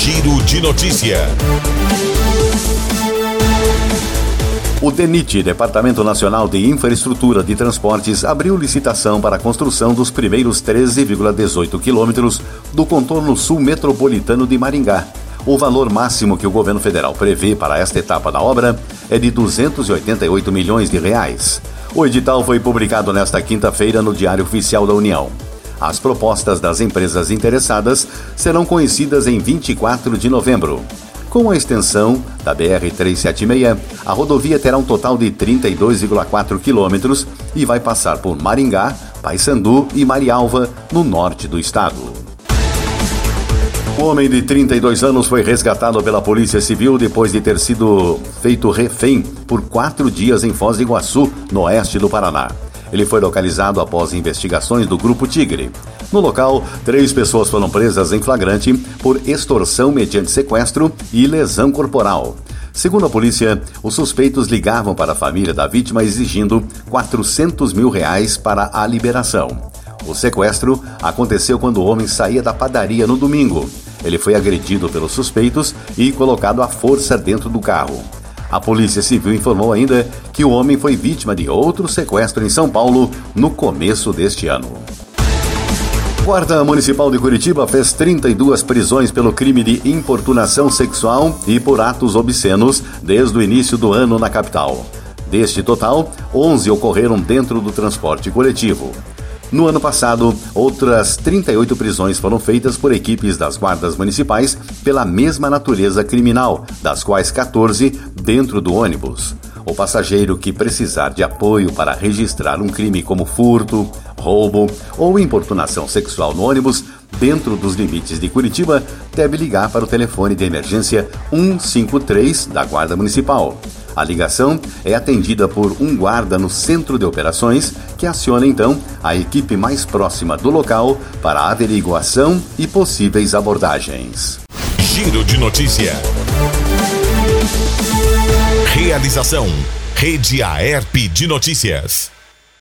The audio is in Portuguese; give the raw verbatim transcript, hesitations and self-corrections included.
Giro de Notícia. O DENIT, Departamento Nacional de Infraestrutura de Transportes, abriu licitação para a construção dos primeiros treze vírgula dezoito quilômetros do contorno sul metropolitano de Maringá. O valor máximo que o governo federal prevê para esta etapa da obra é de duzentos e oitenta e oito milhões de reais. O edital foi publicado nesta quinta-feira no Diário Oficial da União. As propostas das empresas interessadas serão conhecidas em vinte e quatro de novembro. Com a extensão da B R trezentos e setenta e seis, a rodovia terá um total de trinta e dois vírgula quatro quilômetros e vai passar por Maringá, Paysandu e Marialva, no norte do estado. O homem de trinta e dois anos foi resgatado pela Polícia Civil depois de ter sido feito refém por quatro dias em Foz do Iguaçu, no oeste do Paraná. Ele foi localizado após investigações do Grupo Tigre. No local, três pessoas foram presas em flagrante por extorsão mediante sequestro e lesão corporal. Segundo a polícia, os suspeitos ligavam para a família da vítima exigindo quatrocentos mil reais para a liberação. O sequestro aconteceu quando o homem saía da padaria no domingo. Ele foi agredido pelos suspeitos e colocado à força dentro do carro. A Polícia Civil informou ainda que o homem foi vítima de outro sequestro em São Paulo no começo deste ano. A Guarda Municipal de Curitiba fez trinta e duas prisões pelo crime de importunação sexual e por atos obscenos desde o início do ano na capital. Deste total, onze ocorreram dentro do transporte coletivo. No ano passado, outras trinta e oito prisões foram feitas por equipes das guardas municipais pela mesma natureza criminal, das quais quatorze dentro do ônibus. O passageiro que precisar de apoio para registrar um crime como furto, roubo ou importunação sexual no ônibus, dentro dos limites de Curitiba, deve ligar para o telefone de emergência cento e cinquenta e três da Guarda Municipal. A ligação é atendida por um guarda no centro de operações, que aciona então a equipe mais próxima do local para averiguação e possíveis abordagens. Giro de Notícia. Realização: Rede Aerp de Notícias.